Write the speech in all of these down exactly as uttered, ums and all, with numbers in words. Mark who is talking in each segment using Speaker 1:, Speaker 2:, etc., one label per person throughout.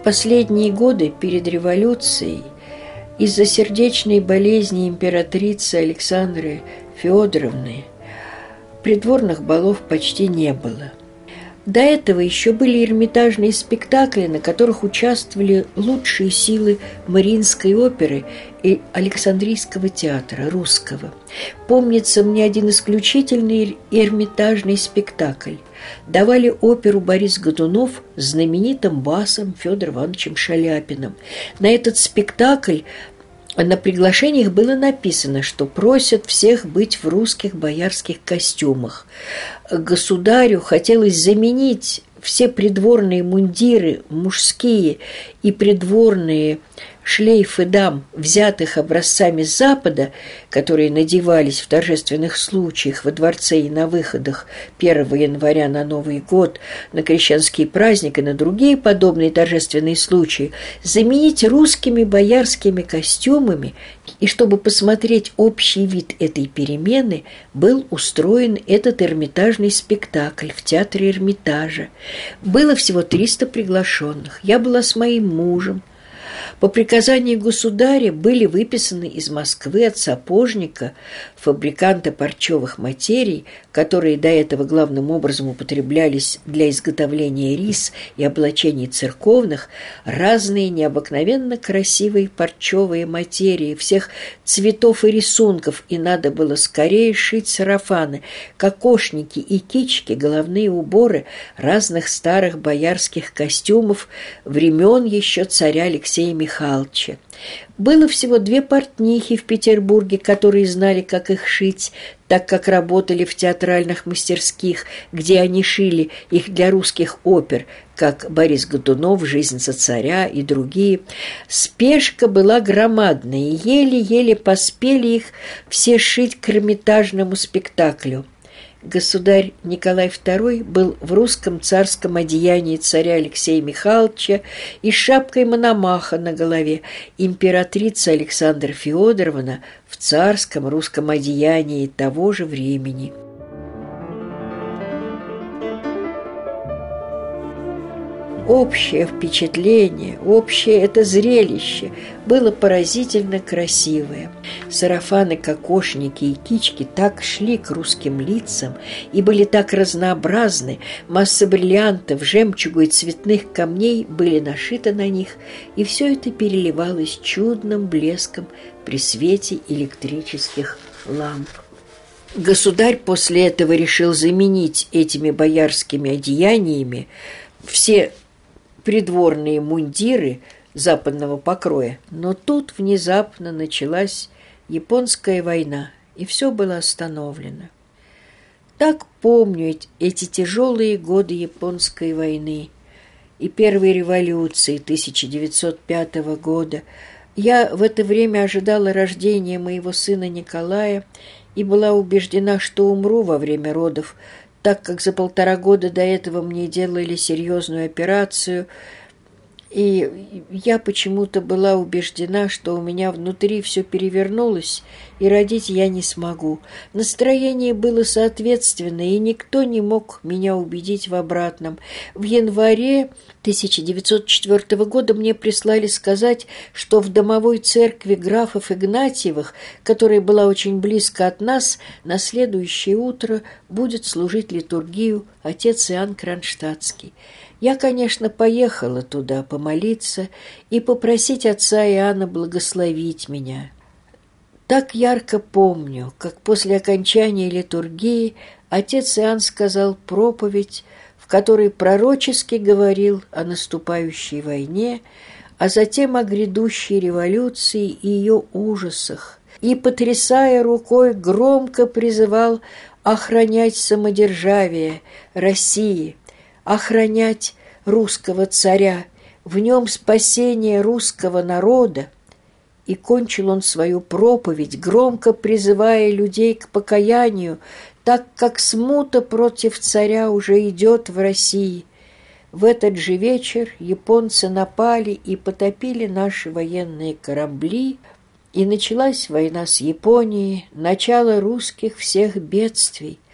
Speaker 1: Последние годы перед революцией из-за сердечной болезни императрицы Александры Федоровны придворных балов почти не было. До этого еще были эрмитажные спектакли, на которых участвовали лучшие силы Мариинской оперы и Александрийского театра русского. Помнится мне один исключительный эрмитажный спектакль. Давали оперу Борис Годунов с знаменитым басом Федором Ивановичем Шаляпиным. На этот спектакль на приглашениях было написано, что просят всех быть в русских боярских костюмах. Государю хотелось заменить все придворные мундиры, мужские и придворные шлейфы дам, взятых образцами с Запада, которые надевались в торжественных случаях во дворце и на выходах первого января на Новый год, на крещенский праздник и на другие подобные торжественные случаи, заменить русскими боярскими костюмами, и чтобы посмотреть общий вид этой перемены, был устроен этот эрмитажный спектакль в театре Эрмитажа. Было всего триста приглашенных. Я была с моим мужем. По приказанию государя были выписаны из Москвы от сапожника, фабриканта парчевых материй, которые до этого главным образом употреблялись для изготовления рис и облачений церковных, разные необыкновенно красивые парчевые материи всех цветов и рисунков, и надо было скорее шить сарафаны, кокошники и кички, головные уборы разных старых боярских костюмов времен еще царя Алексея Михайловича. Было всего две портнихи в Петербурге, которые знали, как их шить, так как работали в театральных мастерских, где они шили их для русских опер, как Борис Годунов, «Жизнь за царя» и другие. Спешка была громадная, и еле-еле поспели их все шить к эрмитажному спектаклю. Государь Николай второй был в русском царском одеянии царя Алексея Михайловича и с шапкой Мономаха на голове. Императрица Александра Федоровна в царском русском одеянии того же времени. Общее впечатление, общее это зрелище было поразительно красивое. Сарафаны, кокошники и кички так шли к русским лицам и были так разнообразны, масса бриллиантов, жемчуга и цветных камней были нашиты на них, и все это переливалось чудным блеском при свете электрических ламп. Государь после этого решил заменить этими боярскими одеяниями все придворные мундиры западного покроя. Но тут внезапно началась японская война, и все было остановлено. Так помню эти тяжелые годы японской войны и первой революции тысяча девятьсот пятого года. Я в это время ожидала рождения моего сына Николая и была убеждена, что умру во время родов, так как за полтора года до этого мне делали серьезную операцию, и я почему-то была убеждена, что у меня внутри все перевернулось, и родить я не смогу. Настроение было соответственное, и никто не мог меня убедить в обратном. В январе тысяча девятьсот четвёртого года мне прислали сказать, что в домовой церкви графов Игнатьевых, которая была очень близко от нас, на следующее утро будет служить литургию отец Иоанн Кронштадтский. Я, конечно, поехала туда помолиться и попросить отца Иоанна благословить меня. Так ярко помню, как после окончания литургии отец Иоанн сказал проповедь, в которой пророчески говорил о наступающей войне, а затем о грядущей революции и ее ужасах, и, потрясая рукой, громко призывал охранять самодержавие России, охранять русского царя, в нем спасение русского народа. И кончил он свою проповедь, громко призывая людей к покаянию, так как смута против царя уже идет в России. В этот же вечер японцы напали и потопили наши военные корабли, и началась война с Японией, начало русских всех бедствий.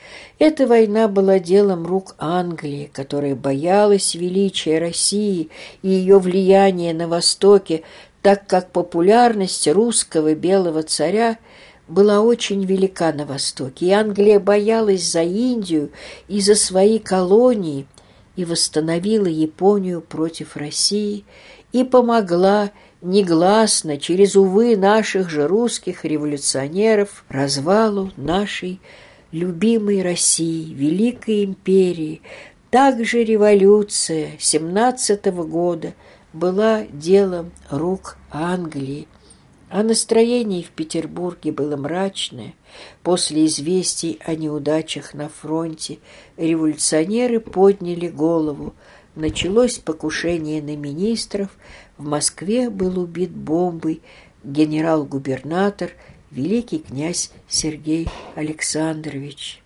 Speaker 1: Эта война была делом рук Англии, которая боялась величия России и ее влияния на Востоке, так как популярность русского белого царя была очень велика на Востоке, и Англия боялась за Индию и за свои колонии, и восстановила Японию против России, и помогла негласно, через, увы, наших же русских революционеров, развалу нашей любимой России, Великой империи. Также революция семнадцатого года была делом рук Англии, а настроение в Петербурге было мрачное. После известий о неудачах на фронте революционеры подняли голову. Началось покушение на министров. В Москве был убит бомбой генерал-губернатор, великий князь Сергей Александрович.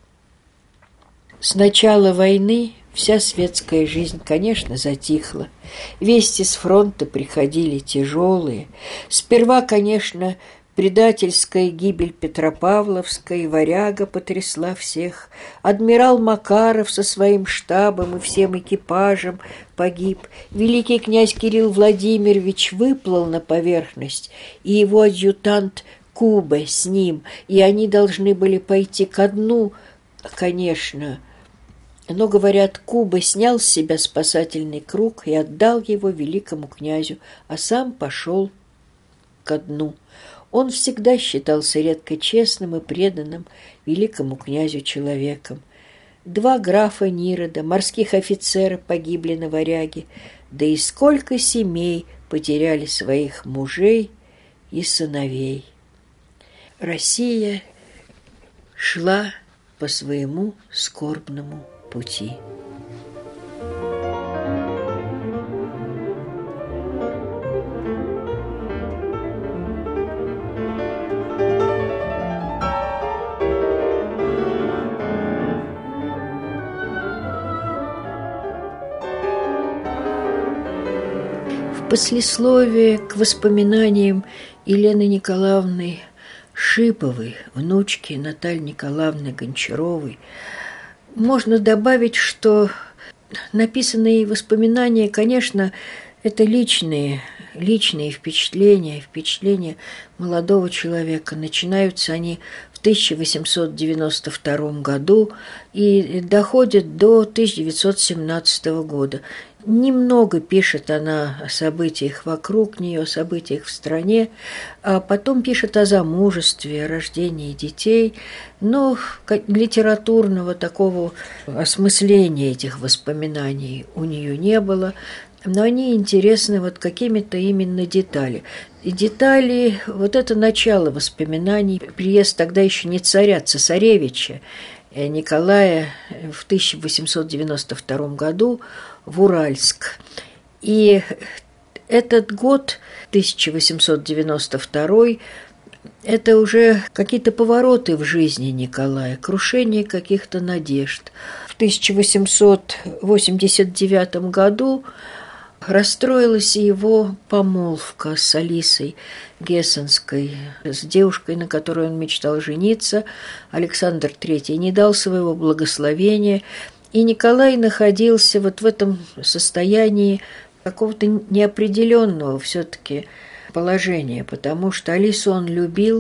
Speaker 1: С начала войны вся светская жизнь, конечно, затихла. Вести с фронта приходили тяжелые. Сперва, конечно, предательская гибель Петропавловской, Варяга потрясла всех. Адмирал Макаров со своим штабом и всем экипажем погиб. Великий князь Кирилл Владимирович выплыл на поверхность, и его адъютант Кубе с ним, и они должны были пойти ко дну, конечно. Но, говорят, Куба снял с себя спасательный круг и отдал его великому князю, а сам пошел ко дну. Он всегда считался редко честным и преданным великому князю человеком. Два графа Нирода, морских офицера, погибли на Варяге, да и сколько семей потеряли своих мужей и сыновей. Россия шла по своему скорбному пути. В послесловии к воспоминаниям Елены Николаевны Шиповой, внучки Натальи Николаевны Гончаровой, можно добавить, что написанные воспоминания, конечно, это личные, личные впечатления, впечатления молодого человека. Начинаются они в тысяча восемьсот девяносто втором году и доходят до тысяча девятьсот семнадцатого года. Немного пишет она о событиях вокруг нее, о событиях в стране, а потом пишет о замужестве, о рождении детей, но литературного такого осмысления этих воспоминаний у нее не было, но они интересны вот какими-то именно детали. И детали, вот это начало воспоминаний, приезд тогда еще не царя, цесаревича Николая в тысяча восемьсот девяносто втором году в Уральск. И этот год, тысяча восемьсот девяносто второй, это уже какие-то повороты в жизни Николая, крушение каких-то надежд. В тысяча восемьсот восемьдесят девятом году расстроилась его помолвка с Алисой Гессенской, с девушкой, на которой он мечтал жениться. Александр Третий не дал своего благословения, и Николай находился вот в этом состоянии какого-то неопределенного все-таки положения, потому что Алису он любил,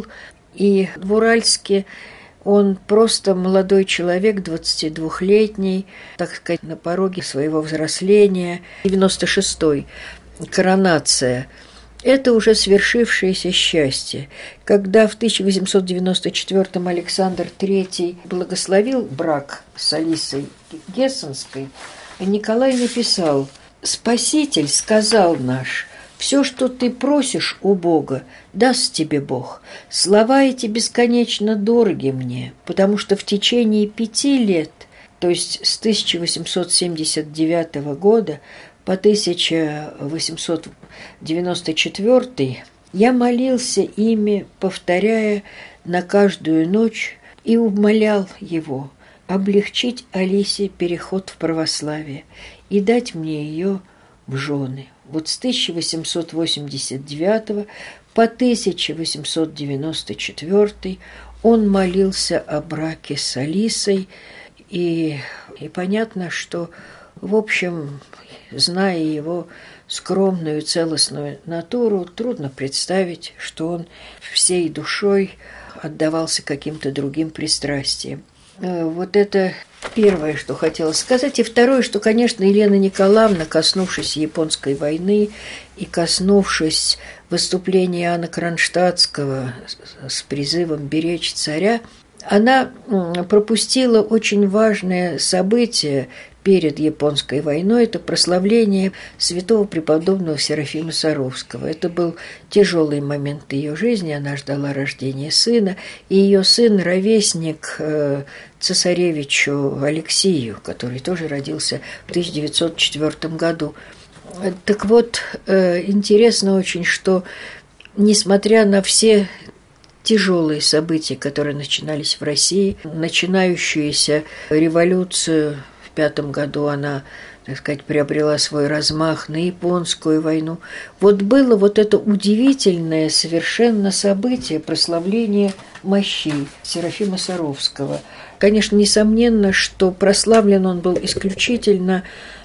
Speaker 1: и в Уральске он просто молодой человек, двадцатидвухлетний, так сказать, на пороге своего взросления. девяносто шестой, коронация. Это уже свершившееся счастье. Когда в тысяча восемьсот девяносто четвёртом Александр Третий благословил брак с Алисой Гессенской, Николай написал: «Спаситель сказал наш, все, что ты просишь у Бога, даст тебе Бог. Слова эти бесконечно дороги мне, потому что в течение пяти лет, то есть с тысяча восемьсот семьдесят девятого года по тысяча восемьсот девяносто четвёртый, я молился ими, повторяя на каждую ночь, и умолял его облегчить Алисе переход в православие и дать мне ее в жены». Вот с тысяча восемьсот восемьдесят девятого по тысяча восемьсот девяносто четвёртый он молился о браке с Алисой, и, и понятно, что, в общем, зная его скромную целостную натуру, трудно представить, что он всей душой отдавался каким-то другим пристрастиям. Вот это первое, что хотела сказать. И второе, что, конечно, Елена Николаевна, коснувшись японской войны и коснувшись выступления Иоанна Кронштадтского с призывом беречь царя, она пропустила очень важное событие перед японской войной. Это прославление святого преподобного Серафима Саровского. Это был тяжелый момент ее жизни. Она ждала рождения сына, и ее сын – ровесник цесаревичу Алексею, который тоже родился в тысяча девятьсот четвёртом году. Так вот, интересно очень, что, несмотря на все тяжелые события, которые начинались в России, начинающуюся революцию в пятом году, она, так сказать, приобрела свой размах на японскую войну. Вот было вот это удивительное совершенно событие прославления мощей Серафима Саровского. Конечно, несомненно, что прославлен он был исключительно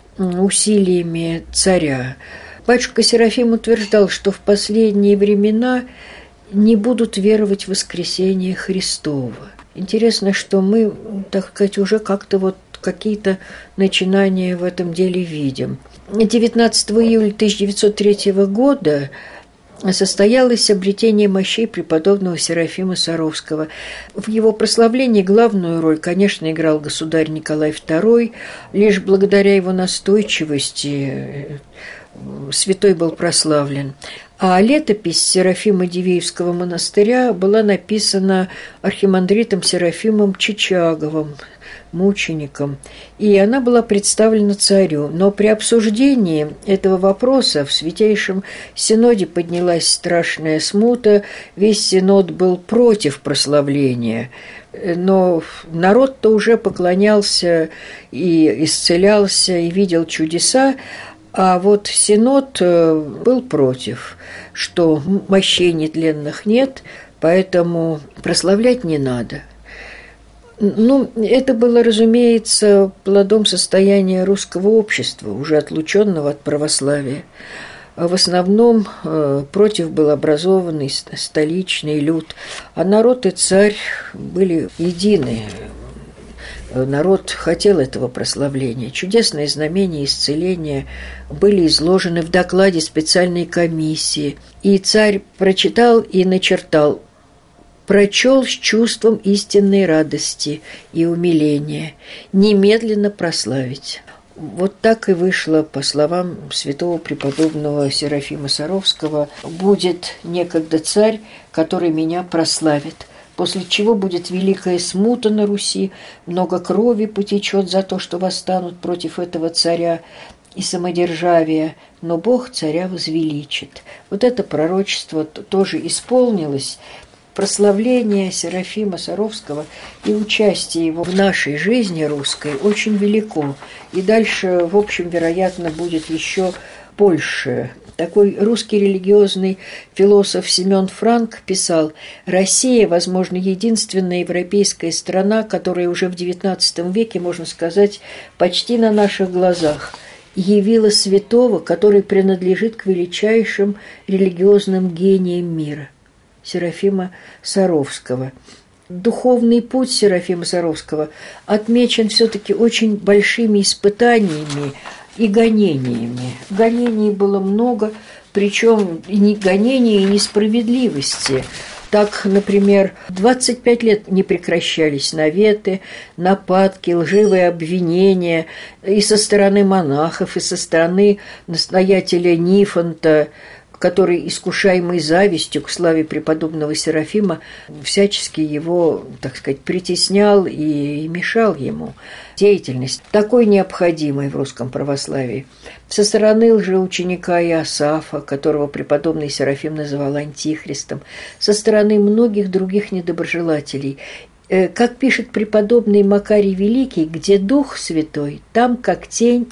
Speaker 1: усилиями царя. Батюшка Серафим утверждал, что в последние времена не будут веровать в воскресение Христово. Интересно, что мы, так сказать, уже как-то вот какие-то начинания в этом деле видим. девятнадцатого июля тысяча девятьсот третьего года состоялось обретение мощей преподобного Серафима Саровского. В его прославлении главную роль, конечно, играл государь Николай второй. Лишь благодаря его настойчивости святой был прославлен. А летопись Серафима Дивеевского монастыря была написана архимандритом Серафимом Чичаговым, мучеником, и она была представлена царю. Но при обсуждении этого вопроса в Святейшем Синоде поднялась страшная смута, весь Синод был против прославления, но народ-то уже поклонялся и исцелялся, и видел чудеса, а вот Синод был против, что мощей нетленных нет, поэтому прославлять не надо. Ну, это было, разумеется, плодом состояния русского общества, уже отлученного от православия. В основном против был образованный столичный люд, а народ и царь были едины. Народ хотел этого прославления. Чудесные знамения исцеления были изложены в докладе специальной комиссии. И царь прочитал и начертал, прочел с чувством истинной радости и умиления, немедленно прославить. Вот так и вышло, по словам святого преподобного Серафима Саровского: «Будет некогда царь, который меня прославит, после чего будет великая смута на Руси, много крови потечет за то, что восстанут против этого царя и самодержавия, но Бог царя возвеличит». Вот это пророчество тоже исполнилось. Прославление Серафима Саровского и участие его в нашей жизни русской очень велико. И дальше, в общем, вероятно, будет еще больше. Такой русский религиозный философ Семен Франк писал: «Россия, возможно, единственная европейская страна, которая уже в девятнадцатом веке, можно сказать, почти на наших глазах явила святого, который принадлежит к величайшим религиозным гениям мира, Серафима Саровского». Духовный путь Серафима Саровского отмечен все-таки очень большими испытаниями и гонениями. Гонений было много, причем и не гонений, и несправедливости. Так, например, двадцать пять лет не прекращались наветы, нападки, лживые обвинения и со стороны монахов, и со стороны настоятеля Нифонта, который, искушаемый завистью к славе преподобного Серафима, всячески его, так сказать, притеснял и мешал ему. Деятельность такой необходимой в русском православии. Со стороны лжеученика Иосафа, которого преподобный Серафим называл антихристом, со стороны многих других недоброжелателей. Как пишет преподобный Макарий Великий: «Где Дух Святой, там, как тень,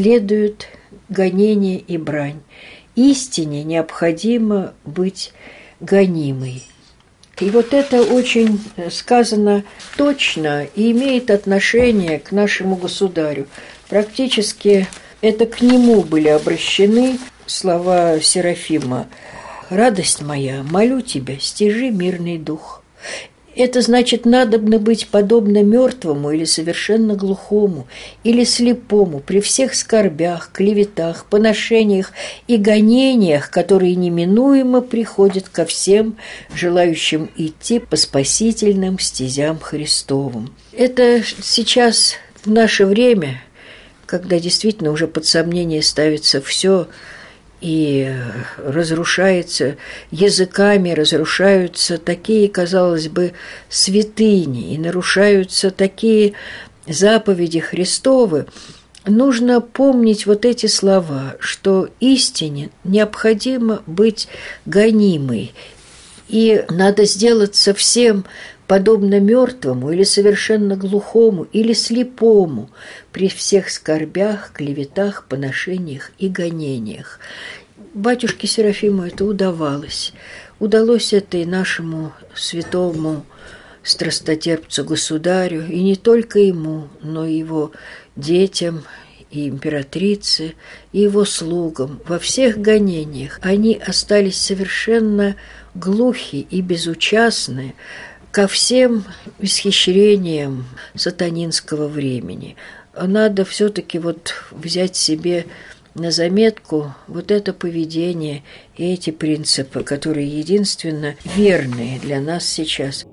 Speaker 1: следуют гонения и брань. Истине необходимо быть гонимый. И вот это очень сказано точно и имеет отношение к нашему государю. Практически это к нему были обращены слова Серафима. «Радость моя, молю тебя, стяжи мирный дух». Это значит, надобно быть подобно мертвому или совершенно глухому, или слепому при всех скорбях, клеветах, поношениях и гонениях, которые неминуемо приходят ко всем, желающим идти по спасительным стезям Христовым. Это сейчас, в наше время, когда действительно уже под сомнение ставится все, и разрушается языками, разрушаются такие, казалось бы, святыни, и нарушаются такие заповеди Христовы, нужно помнить вот эти слова, что истине необходимо быть гонимой, и надо сделаться всем подобно мертвому или совершенно глухому или слепому при всех скорбях, клеветах, поношениях и гонениях. Батюшке Серафиму это удавалось. Удалось это и нашему святому страстотерпцу государю, и не только ему, но и его детям, и императрице, и его слугам. Во всех гонениях они остались совершенно глухи и безучастны ко всем исхищрениям сатанинского времени. Надо все-таки вот взять себе на заметку вот это поведение и эти принципы, которые единственно верные для нас сейчас.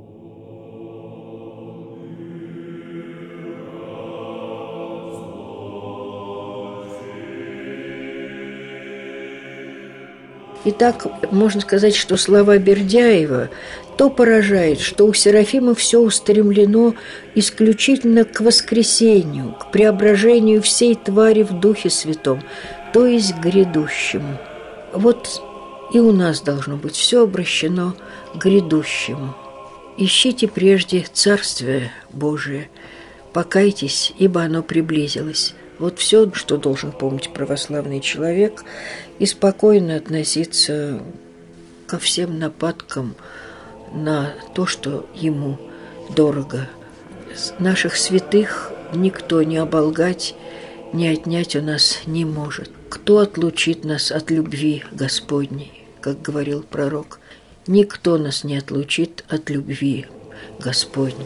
Speaker 1: Итак, можно сказать, что слова Бердяева то поражает, что у Серафима все устремлено исключительно к воскресению, к преображению всей твари в Духе Святом, то есть к грядущему. Вот и у нас должно быть все обращено к грядущему. Ищите прежде Царствие Божие, покайтесь, ибо оно приблизилось. Вот все, что должен помнить православный человек, и спокойно относиться ко всем нападкам на то, что ему дорого. Наших святых никто не оболгать, не отнять у нас не может. Кто отлучит нас от любви Господней, как говорил пророк? Никто нас не отлучит от любви Господней.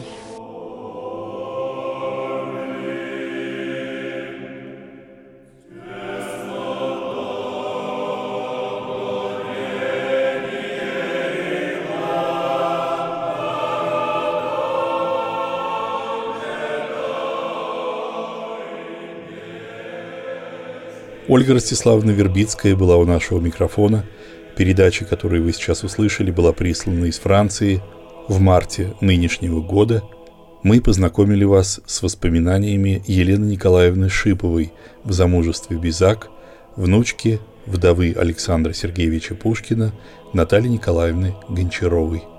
Speaker 2: Ольга Ростиславовна Вербицкая была у нашего микрофона. Передача, которую вы сейчас услышали, была прислана из Франции в марте нынешнего года. Мы познакомили вас с воспоминаниями Елены Николаевны Шиповой в замужестве Бизак, внучки вдовы Александра Сергеевича Пушкина Натальи Николаевны Гончаровой.